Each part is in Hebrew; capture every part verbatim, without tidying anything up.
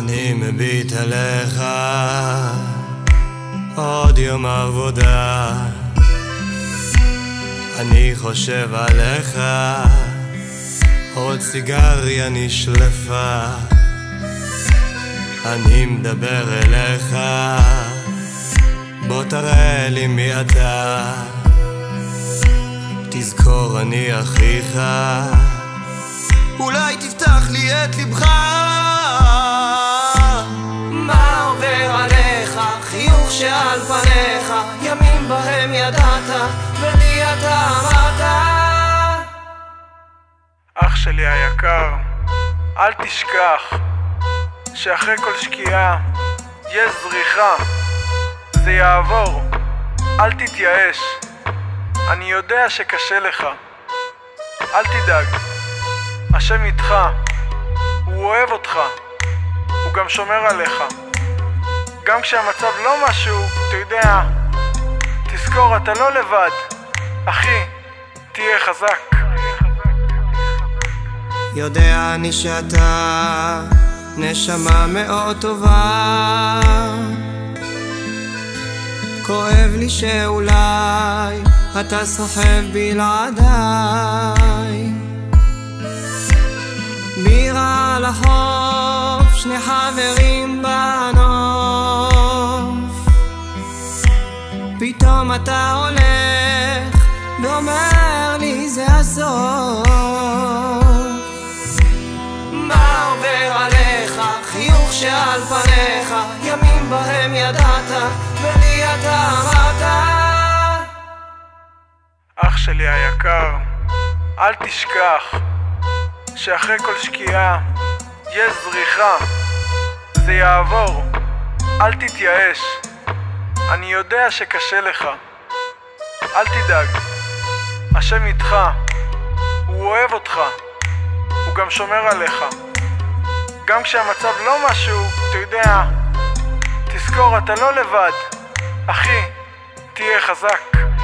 אני מביט עליך עוד יום עבודה, אני חושב עליך עוד סיגריה נשלפה, אני מדבר אליך, בוא תראה לי מי אתה, תזכור אני אחיך, אולי תפתח לי את לבך. מה עובר עליך? חיוך שעל פניך, ימים בהם ידעת ולי אתה אמרת. אח שלי היקר, אל תשכח שאחרי כל שקיעה יש זריחה, זה יעבור, אל תתייאש, אני יודע שקשה לך, אל תדאג, השם איתך, הוא אוהב אותך, הוא גם שומר עליך, גם כשהמצב לא משהו, אתה יודע, תזכור אתה לא לבד, אחי, תהיה חזק. יודע אני שאתה נשמה מאוד טובה, כואב לי שאולי אתה סוחב בלעדיי, בירה על החוף, שני חברים בנוף, פתאום אתה הולך ואומר לי זה הסוף. מה עובר עליך? חיוך שעל פניך, ימים בהם ידעת ולי אתה אמרת. אח שלי היקר, אל תשכח שאחרי כל שקיעה יש זריחה, זה יעבור, אל תתייאש, אני יודע שקשה לך, אל תדאג, השם איתך, הוא אוהב אותך, הוא גם שומר עליך, גם כשהמצב לא משהו, אתה יודע, תזכור אתה לא לבד, אחי, תהיה חזק.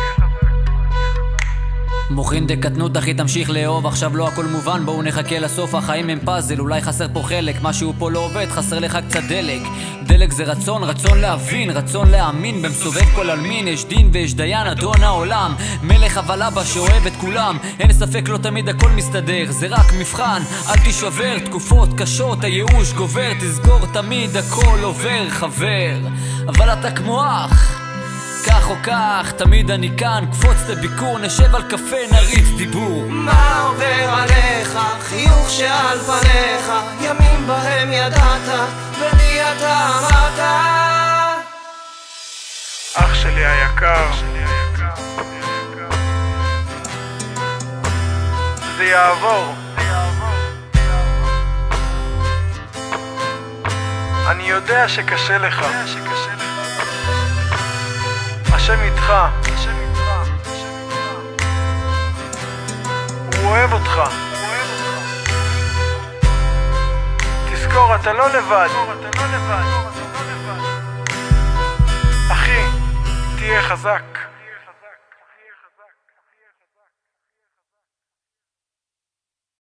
מוכין דקטנות אחי תמשיך לאהוב, עכשיו לא הכל מובן, בואו נחכה לסוף, החיים הם פאזל, אולי חסר פה חלק, משהו פה לא עובד, חסר לך קצת דלק. דלק זה רצון, רצון להבין, רצון להאמין, במסובב כל אלמין, יש דין ויש דיין, אדון העולם, מלך אבל אבא שאוהב את כולם, אין ספק לא תמיד הכל מסתדר, זה רק מבחן, אל תישבר, תקופות קשות, הייאוש גובר, תזכור תמיד הכל עובר חבר, אבל אתה כמו אח, כך או כך, תמיד אני כאן, קפוץ לביקור, נשב על קפה, נריץ דיבור. מה עובר עליך? חיוך שעל פניך, ימים בהם ידעת ולי אתה אמרת. אח שלי היקר, זה יעבור, אני יודע שקשה לך, השם איתך, הוא אוהב אותך, תזכור אתה לא לבד, אחי, תהיה חזק.